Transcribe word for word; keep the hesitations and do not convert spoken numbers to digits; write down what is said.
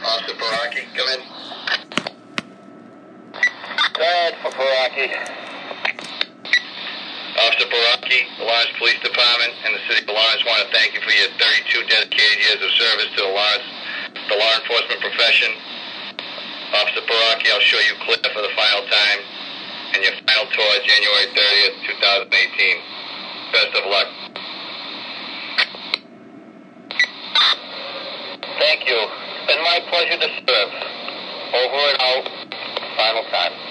Officer Baraki, come in. Go ahead for Baraki. Officer Baraki, the Lawrence Police Department and the City of Lawrence want to thank you for your thirty-two dedicated years of service to the Lawrence, the law enforcement profession. Officer Baraki, I'll show you clear for the final time and your final tour January thirtieth, twenty eighteen. Best of luck. Thank you. It's been my pleasure to serve. Over and out. Final time.